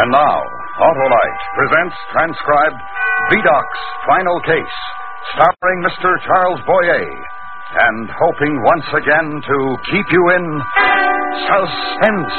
And now, Autolite presents transcribed Vidoc's Final Case, starring Mr. Charles Boyer, and hoping once again to keep you in suspense.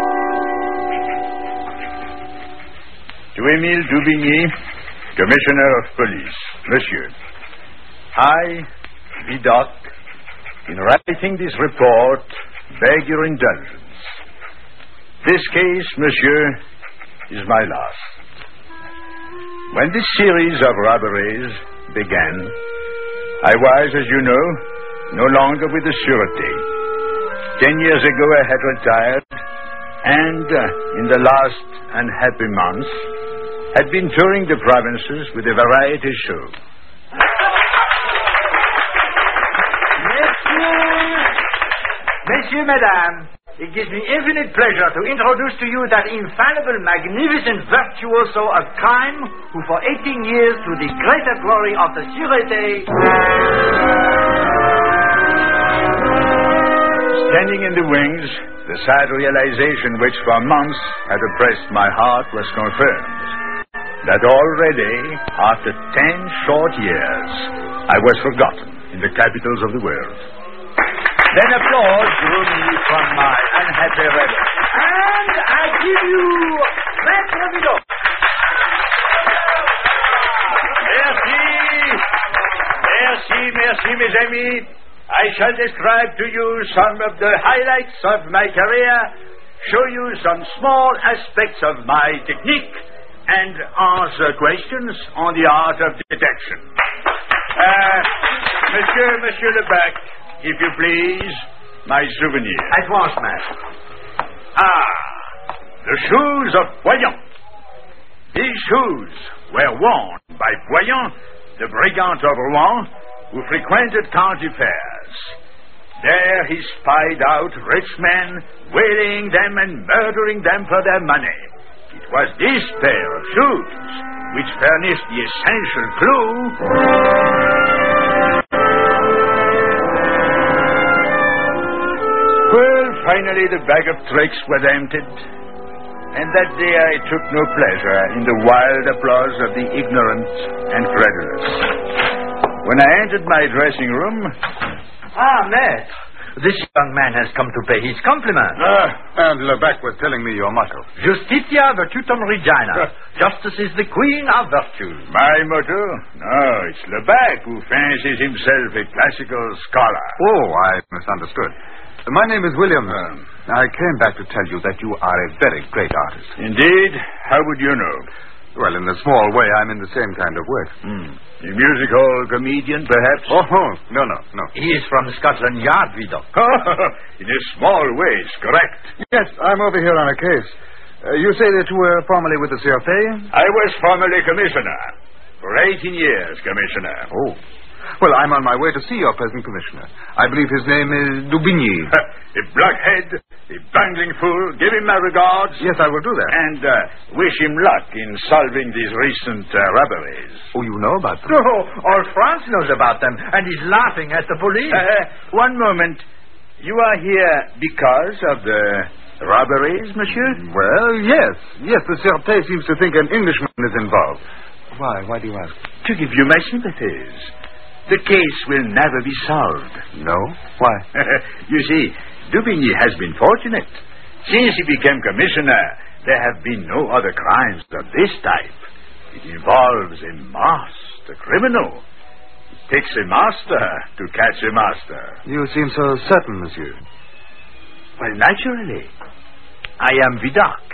To Emile Dubigny, Commissioner of Police. Monsieur, I, Vidoc, in writing this report, beg your indulgence. This case, monsieur, is my last. When this series of robberies began, I was, as you know, no longer with the Sûreté. 10 years ago, I had retired, and in the last unhappy months, had been touring the provinces with a variety show. Messieurs, Mesdames, it gives me infinite pleasure to introduce to you that infallible, magnificent virtuoso of crime who for 18 years, to the greater glory of the Sûreté... Standing in the wings, the sad realization which for months had oppressed my heart was confirmed. That already, after 10 short years, I was forgotten in the capitals of the world. Then applause drew me from my unhappy reverie. And I give you Maître Vidocq. Merci, mes amis. I shall describe to you some of the highlights of my career, show you some small aspects of my technique, and answer questions on the art of detection. Monsieur Lebec, if you please, my souvenir. At once, master. The shoes of Boyan. These shoes were worn by Boyan, the brigand of Rouen, who frequented county fairs. There he spied out rich men, wailing them and murdering them for their money. It was this pair of shoes which furnished the essential clue. Well, finally the bag of tricks was emptied, and that day I took no pleasure in the wild applause of the ignorant and credulous. When I entered my dressing room... Maître, this young man has come to pay his compliments. And Lebec was telling me your motto. Justitia virtutum regina. Justice is the queen of virtue. My motto? No, it's Lebec who fancies himself a classical scholar. Oh, I misunderstood. My name is William. I came back to tell you that you are a very great artist. Indeed? How would you know? Well, in a small way, I'm in the same kind of work. A musical comedian, perhaps? Oh, no. He is from Scotland Yard, Vidocq. In a small way, it's correct. Yes, I'm over here on a case. You say that you were formerly with the Sûreté? I was formerly commissioner. For 18 years, commissioner. Oh. Well, I'm on my way to see your present commissioner. I believe his name is Dubigny. A blockhead, a bungling fool. Give him my regards. Yes, I will do that. And wish him luck in solving these recent robberies. Oh, you know about them? Oh, all France knows about them, and is laughing at the police. One moment. You are here because of the robberies, monsieur? Well, yes. Yes, the Sûreté seems to think an Englishman is involved. Why? Why do you ask? To give you my sympathies. The case will never be solved. No? Why? You see, Dubigny has been fortunate. Since he became commissioner, there have been no other crimes of this type. It involves a master criminal. It takes a master to catch a master. You seem so certain, monsieur. Well, naturally. I am Vidocq.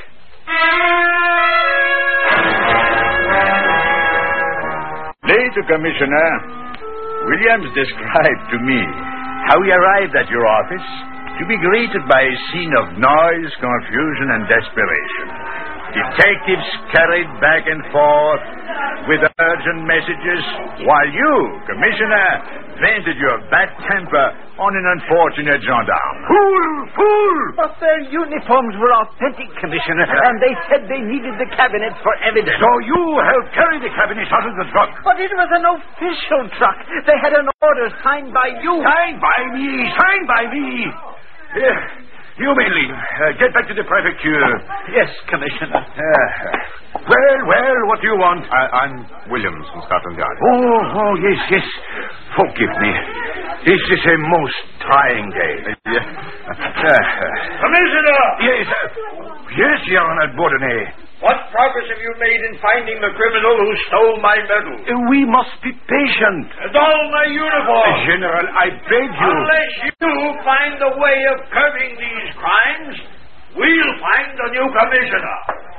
Later, Commissioner, Williams described to me how he arrived at your office to be greeted by a scene of noise, confusion, and desperation. Detectives carried back and forth with urgent messages, while you, Commissioner, vented your bad temper on an unfortunate gendarme. Fool! But their uniforms were authentic, Commissioner, and they said they needed the cabinet for evidence. So you helped carry the cabinet out of the truck? But it was an official truck. They had an order signed by you. Signed by me! You may leave. Get back to the prefecture. Yes, Commissioner. Well, what do you want? I'm Williams from Scotland Yard. Oh, yes. Forgive me. This is a most trying day. Commissioner! Yes, Your Honor Bourdonnais. What progress have you made in finding the criminal who stole my medal? We must be patient. And all my uniform. General, I beg you. Unless you find a way of curbing these crimes, we'll find a new commissioner.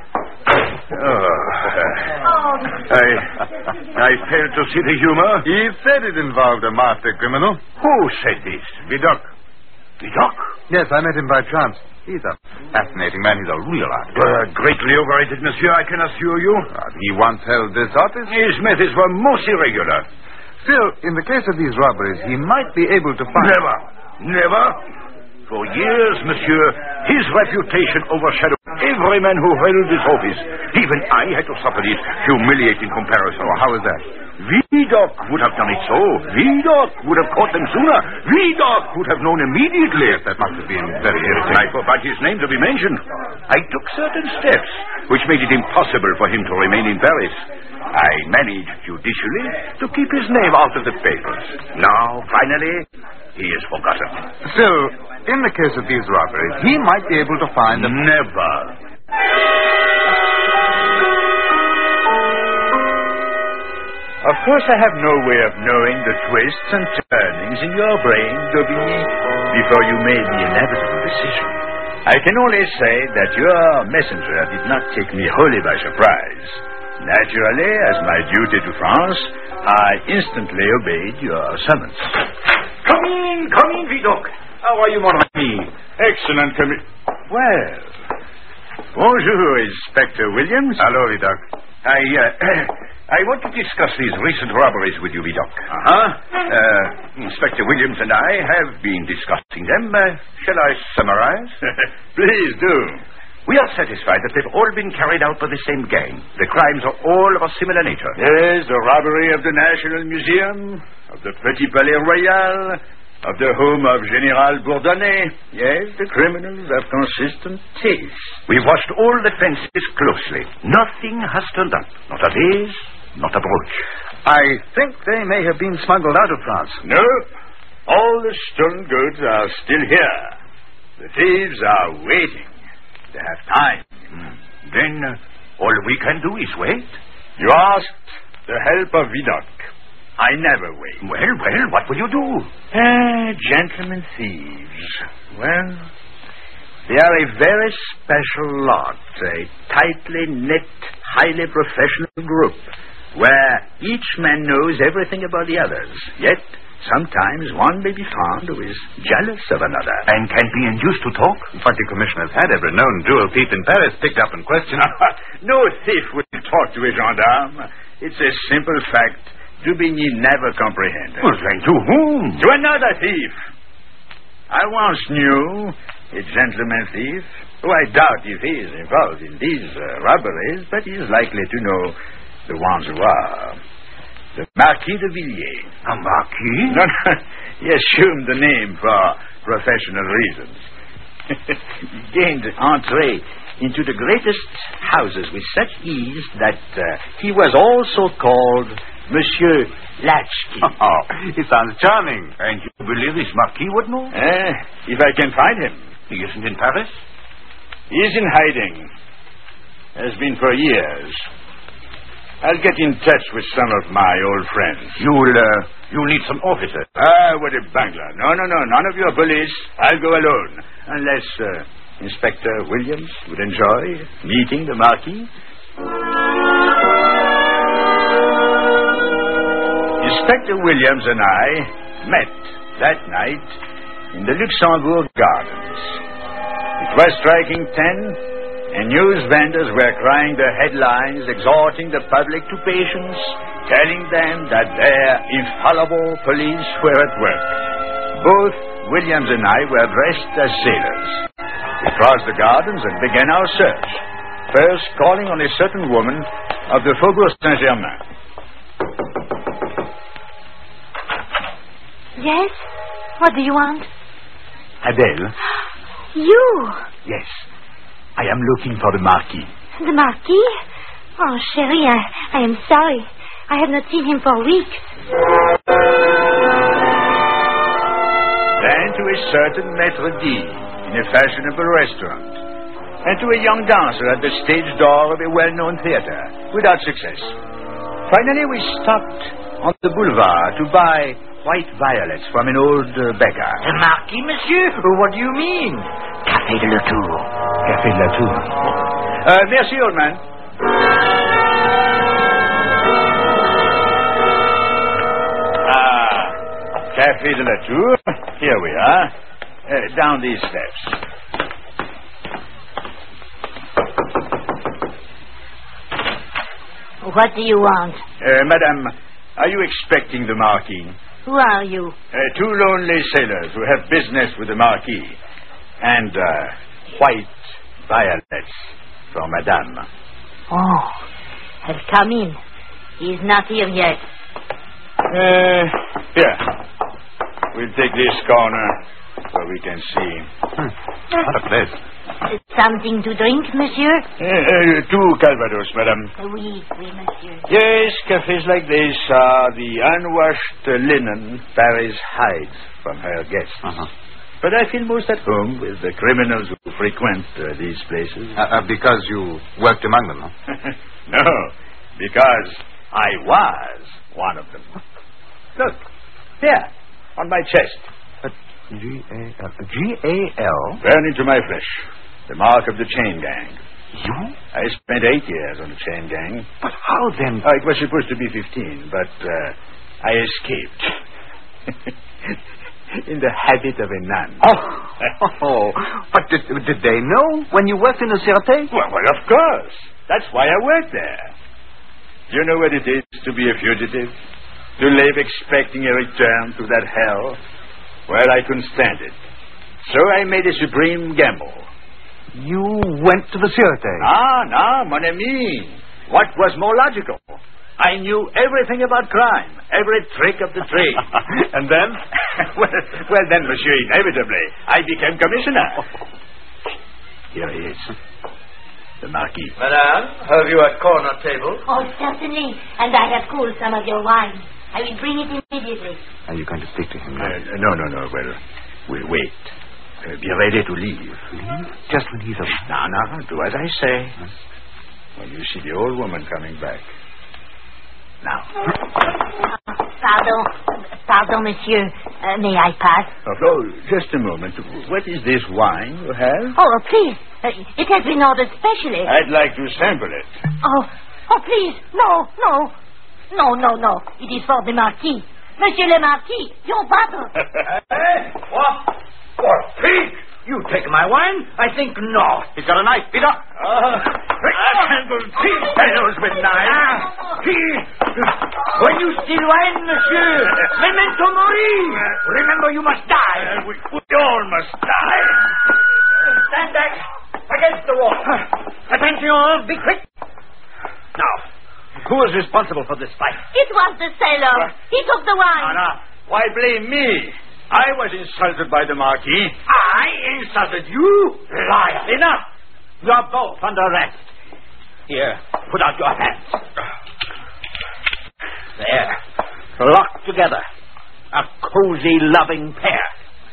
I fail to see the humor. He said it involved a master criminal. Who said this? Vidocq. Vidocq? Yes, I met him by chance. He's a fascinating man. He's a real artist. Greatly overrated, monsieur, I can assure you. He once held this office. His methods were most irregular. Still, in the case of these robberies, he might be able to find... Never. For years, monsieur, his reputation overshadowed every man who held this office. Even I had to suffer this humiliating comparison. How is that? Vidocq would have done it so. Vidocq would have caught them sooner. Vidocq would have known immediately. Yes, that must have been very irritating. I forbade his name to be mentioned. I took certain steps which made it impossible for him to remain in Paris. I managed judicially to keep his name out of the papers. Now, finally, he is forgotten. Still, in the case of these robberies, he might be able to find... Never. Of course, I have no way of knowing the twists and turnings in your brain, Daubigny, before you made the inevitable decision. I can only say that your messenger did not take me wholly by surprise. Naturally, as my duty to France, I instantly obeyed your summons. Come in, Vidocq. How are you, mon ami? Excellent, Well, bonjour, Inspector Williams. Hello, Vidocq. I want to discuss these recent robberies with you, Vidocq. Inspector Williams and I have been discussing them. Shall I summarize? Please do. We are satisfied that they've all been carried out by the same gang. The crimes are all of a similar nature. Yes, the robbery of the National Museum, of the Petit Palais Royal, of the home of General Bourdonnais. Yes, the criminals have consistent tastes. We've watched all the fences closely. Nothing has turned up. Not a vase, not a brooch. I think they may have been smuggled out of France. No. All the stolen goods are still here. The thieves are waiting. They have time. Then all we can do is wait. You asked the help of Vidocq. I never wait. Well, what will you do? Gentlemen thieves. Well, they are a very special lot. A tightly knit, highly professional group, where each man knows everything about the others. Yet, sometimes one may be found who is jealous of another. And can be induced to talk? But the commissioner has had every known jewel thief in Paris picked up and questioned. No thief will talk to a gendarme. It's a simple fact Daubigny never comprehended. Well, then to whom? To another thief. I once knew a gentleman thief who I doubt if he is involved in these robberies, but he is likely to know the ones who are. The Marquis de Villiers. A marquis? No, he assumed the name for professional reasons. He gained entree into the greatest houses with such ease that he was also called Monsieur Latchkey. Oh, he sounds charming. And you believe this Marquis would know? If I can find him. He isn't in Paris? He is in hiding. Has been for years. I'll get in touch with some of my old friends. You'll need some officers. What a bungler. No. None of your police. I'll go alone. Unless Inspector Williams would enjoy meeting the Marquis. Inspector Williams and I met that night in the Luxembourg Gardens. It was striking 10. And news vendors were crying the headlines, exhorting the public to patience, telling them that their infallible police were at work. Both Williams and I were dressed as sailors. We crossed the gardens and began our search, first calling on a certain woman of the Faubourg Saint-Germain. Yes? What do you want? Adele. You? Yes. I am looking for the Marquis. The Marquis? Oh, Chérie, I am sorry. I have not seen him for weeks. Then to a certain maître d' in a fashionable restaurant, and to a young dancer at the stage door of a well-known theater, without success. Finally, we stopped on the boulevard to buy white violets from an old beggar. The Marquis, monsieur? What do you mean? Café de la Tour. Café de la Tour. Merci, old man. Café de la Tour. Here we are. Down these steps. What do you want? Madame, are you expecting the Marquis? Who are you? Two lonely sailors who have business with the Marquis. And white violets for Madame. Oh, have come in. He is not here yet. Here. We'll take this corner so we can see. What a place. Something to drink, monsieur? 2 Calvados, madame. Oui, monsieur. Yes, cafes like this are the unwashed linen Paris hides from her guests. Uh-huh. But I feel most at home with the criminals who frequent these places. Because you worked among them, huh? No, because I was one of them. Look, here, on my chest. G-A-L. Burn into my flesh. The mark of the chain gang. You? I spent 8 years on the chain gang. But how then? It was supposed to be 15, but I escaped. In the habit of a nun. Oh. But did they know when you worked in the Sûreté? Well, of course. That's why I worked there. Do you know what it is to be a fugitive? To live expecting a return to that hell? Well, I couldn't stand it. So I made a supreme gamble. You went to the Sûreté? No, mon ami. What was more logical? I knew everything about crime, every trick of the trade. And then? well, then, monsieur, inevitably, I became commissioner. Here he is. The Marquis. Madame, have you a corner table? Oh, certainly. And I have cooled some of your wine. I will bring it immediately. Are you going to speak to him now? No. Well, we'll wait. Be ready to leave. Leave? Just when he's around. No. Do as I say. When you see the old woman coming back. Now. Pardon, monsieur. May I pass? Oh, just a moment. What is this wine you have? Oh, please. It has been ordered specially. I'd like to sample it. Oh, please. No. No. It is for the Marquis. Monsieur le Marquis, your bottle. What? Pig! You take my wine? I think not. He's got a knife. Beat up. I handle tea fellows with knives. When you steal wine, monsieur, memento mori. Remember, you must die. We all must die. Stand back against the wall. Attention, be quick. Now, who is responsible for this fight? It was the sailor. He took the wine. No. Why blame me? I was insulted by the Marquis. I insulted you? Liar. Enough. You're both under arrest. Here, put out your hands. There. Locked together. A cozy, loving pair.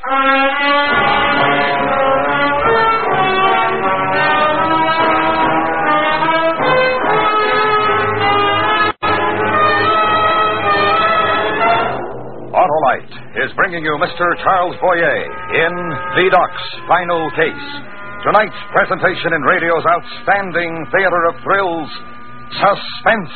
Autolite is bringing you Mr. Charles Boyer in Vidocq's Final Case. Tonight's presentation in radio's outstanding theater of thrills, Suspense.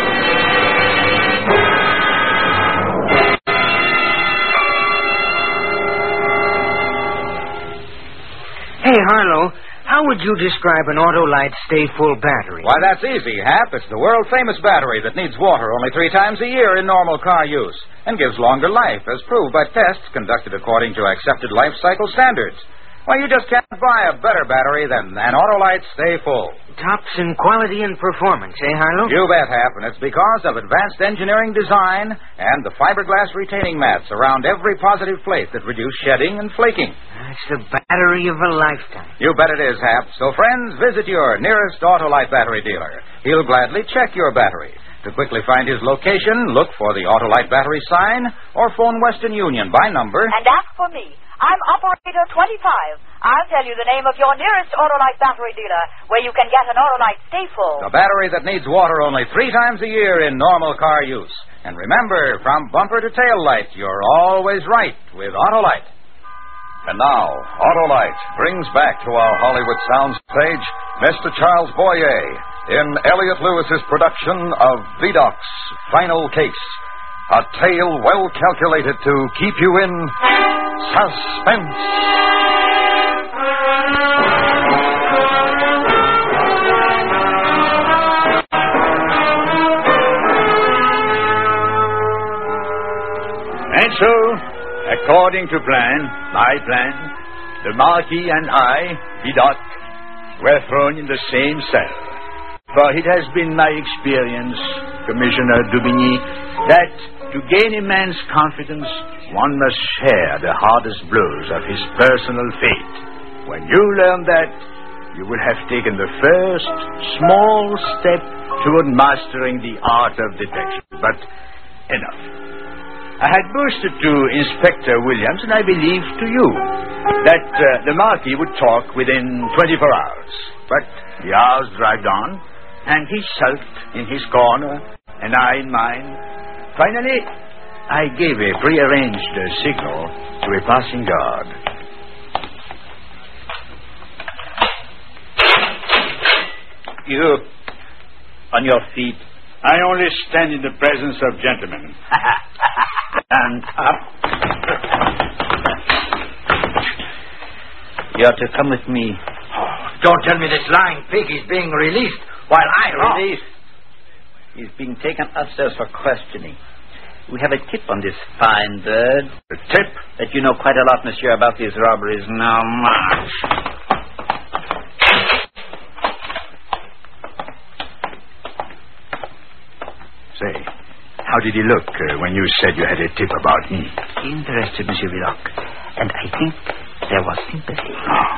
Hey, Harlow, how would you describe an Autolite Stay Full battery? Why, that's easy, Hap. It's the world-famous battery that needs water only 3 times a year in normal car use and gives longer life, as proved by tests conducted according to accepted life cycle standards. Well, you just can't buy a better battery than an Autolite Stay Full. Tops in quality and performance, eh, Harlow? You bet, Hap, and it's because of advanced engineering design and the fiberglass retaining mats around every positive plate that reduce shedding and flaking. That's the battery of a lifetime. You bet it is, Hap. So, friends, visit your nearest Autolite battery dealer. He'll gladly check your battery. To quickly find his location, look for the Autolite battery sign or phone Western Union by number. And ask for me. I'm operator 25. I'll tell you the name of your nearest Autolite battery dealer where you can get an Autolite Stay Full. The battery that needs water only 3 times a year in normal car use. And remember, from bumper to tail light, you're always right with Autolite. And now, Autolite brings back to our Hollywood soundstage Mr. Charles Boyer in Elliot Lewis's production of Vidocq's Final Case. A tale well calculated to keep you in suspense. And so, according to my plan, the Marquis and I, Vidocq, were thrown in the same cell. For it has been my experience, Commissioner Dubigny, that to gain a man's confidence, one must share the hardest blows of his personal fate. When you learn that, you will have taken the first small step toward mastering the art of detection. But enough. I had boasted to Inspector Williams, and I believe to you, that the Marquis would talk within 24 hours. But the hours dragged on, and he sulked in his corner, and I in mine. Finally, I gave a prearranged signal to a passing guard. You, on your feet. I only stand in the presence of gentlemen. Stand up. You are to come with me. Don't tell me this lying pig is being released while I released. He's being taken upstairs for questioning. We have a tip on this fine bird. A tip? That you know quite a lot, monsieur, about these robberies. Now, march. Say, how did he look when you said you had a tip about me? Interested, Monsieur Vidocq. And I think there was sympathy. Oh.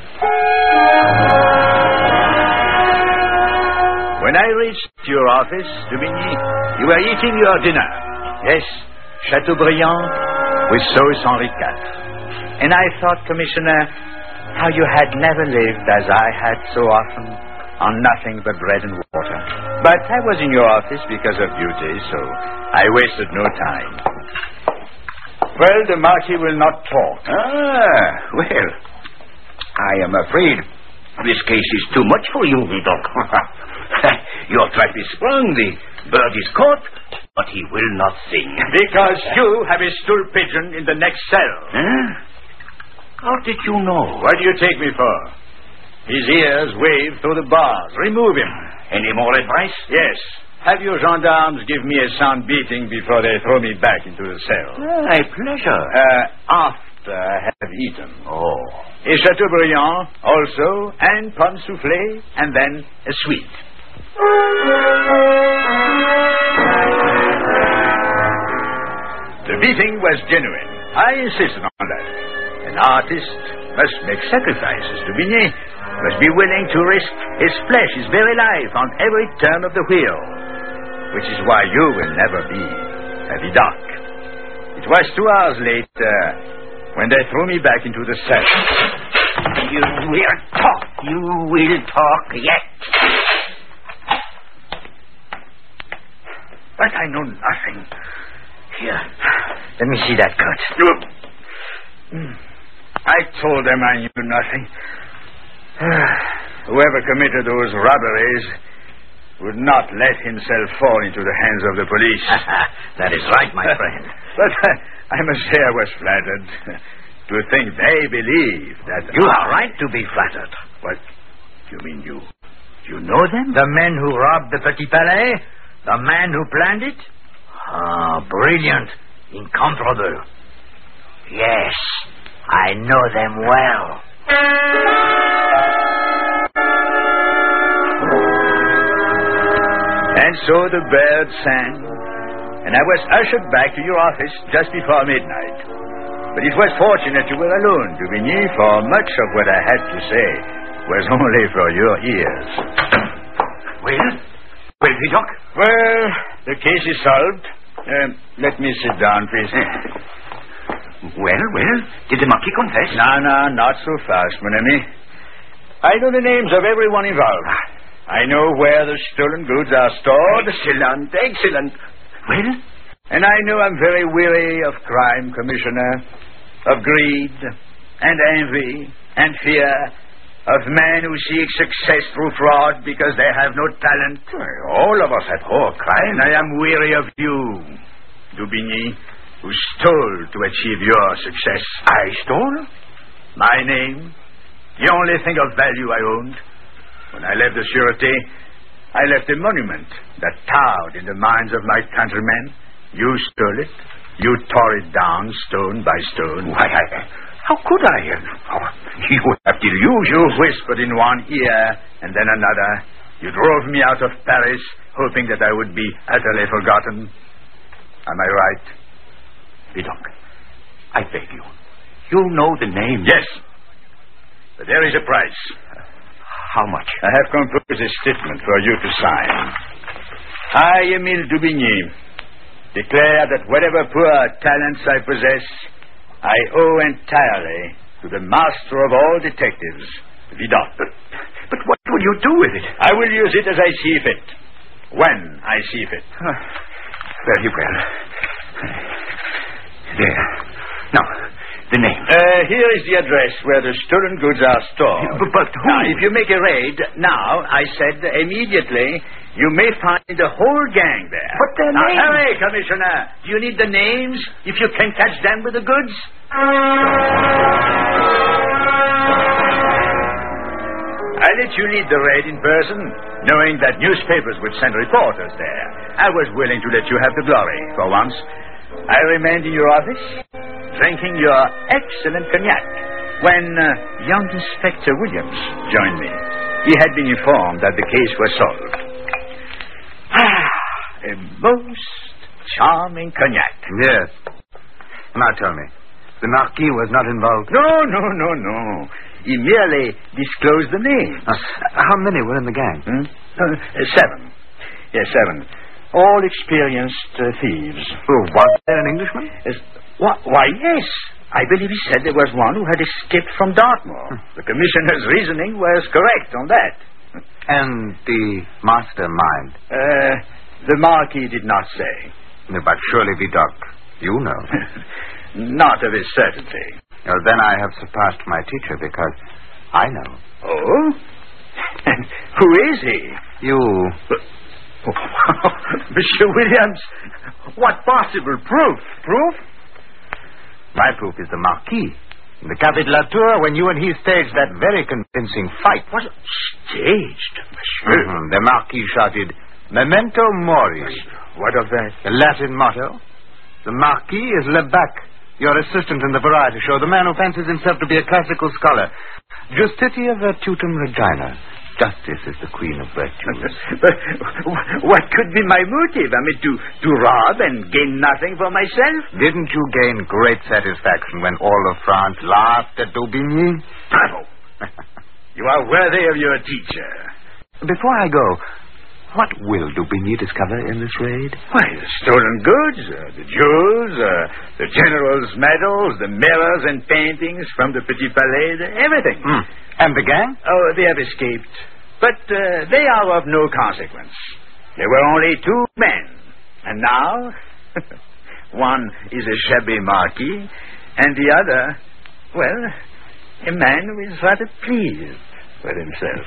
When I reached your office, Dubigny, you were eating your dinner. Yes, Chateaubriand with sauce Henri IV. And I thought, Commissioner, how you had never lived as I had so often on nothing but bread and water. But I was in your office because of duty, so I wasted no time. Well, the Marquis will not talk. Well, I am afraid this case is too much for you, Vidocq. Your trap is sprung, the bird is caught, but he will not sing. Because you have a stool pigeon in the next cell. Huh? How did you know? What do you take me for? His ears wave through the bars. Remove him. Any more advice? Yes. Have your gendarmes give me a sound beating before they throw me back into the cell. My pleasure. After I have eaten. Oh. A Chateaubriand also, and pomme soufflé, and then a sweet. The beating was genuine. I insisted on that. An artist must make sacrifices. Dubigny must be willing to risk his flesh, his very life, on every turn of the wheel. Which is why you will never be a Vidocq. It was 2 hours later when they threw me back into the cell. You will talk. You will talk yet. But I know nothing. Here, let me see that cut. I told them I knew nothing. Whoever committed those robberies would not let himself fall into the hands of the police. That is right, my friend. But I must say I was flattered to think they believe that... You are right to be flattered. What? You mean you know them? The men who robbed the Petit Palais? The man who planned it? Ah, brilliant. Incomparable. Yes, I know them well. And so the bird sang, and I was ushered back to your office just before midnight. But it was fortunate you were alone, Dubigny, for much of what I had to say was only for your ears. Well, Vidocq? Well, the case is solved. Let me sit down, please. Well, did the Marquis confess? No, not so fast, mon ami. I know the names of everyone involved. I know where the stolen goods are stored. Excellent. Well? And I know I'm very weary of crime, Commissioner, of greed and envy and fear, of men who seek success through fraud because they have no talent. All of us abhor crime. And I am weary of you, Dubigny, who stole to achieve your success. I stole? My name, the only thing of value I owned. When I left the Sûreté, I left a monument that towered in the minds of my countrymen. You stole it. You tore it down, stone by stone. Why, how could I? You have delusions. You whispered in one ear and then another. You drove me out of Paris, hoping that I would be utterly forgotten. Am I right? Vidocq, I beg you. You know the name. Yes. But there is a price. How much? I have composed a statement for you to sign. I, Émile Dubigny, declare that whatever poor talents I possess, I owe entirely to the master of all detectives, Vidocq. But what will you do with it? I will use it as I see fit. When I see fit. Very well. There. Now, the name. Here is the address where the stolen goods are stored. But who? Now, if you make a raid, now, I said immediately, you may find the whole gang there. But their now, names... hurry, Commissioner. Do you need the names if you can catch them with the goods? I let you lead the raid in person, knowing that newspapers would send reporters there. I was willing to let you have the glory for once. I remained in your office, drinking your excellent cognac, when young Inspector Williams joined me. He had been informed that the case was solved. A most charming cognac. Yes. Now tell me, the Marquis was not involved? No. He merely disclosed the names. How many were in the gang? 7. Yes, 7. All experienced thieves. Oh, was there an Englishman? Why, yes. I believe he said there was one who had escaped from Dartmoor. The commissioner's reasoning was correct on that. And the mastermind? The Marquis did not say. But surely, Vidocq, you know. Not of a certainty. Well, then I have surpassed my teacher because I know. Oh? And who is he? You. Monsieur Williams, what possible proof? Proof? My proof is the Marquis. In the Café de la Tour, when you and he staged that very convincing fight. What? Staged, monsieur? The Marquis shouted, Memento Mori. What of that? The Latin motto. The Marquis is Lebac, your assistant in the variety show, the man who fancies himself to be a classical scholar. Justitia virtutum regina. Justice is the queen of virtues. But what could be my motive? I mean, to rob and gain nothing for myself? Didn't you gain great satisfaction when all of France laughed at Daubigny? Bravo! You are worthy of your teacher. Before I go, what will Daubigny discover in this raid? Why, the stolen goods, the jewels, the general's medals, the mirrors and paintings from the Petit Palais, everything. And the gang? Oh, they have escaped. But they are of no consequence. There were only 2 men. And now, one is a shabby Marquis, and the other, well, a man who is rather pleased with himself.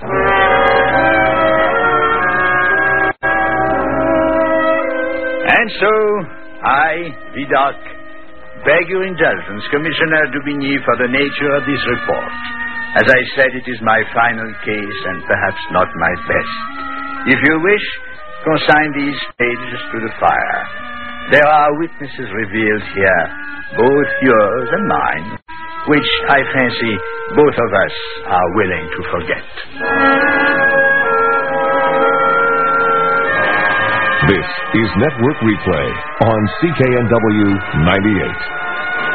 And so, I, Vidocq, beg your indulgence, Commissioner Daubigny, for the nature of this report. As I said, it is my final case and perhaps not my best. If you wish, consign these pages to the fire. There are witnesses revealed here, both yours and mine, who which I fancy both of us are willing to forget. This is Network Replay on CKNW 98.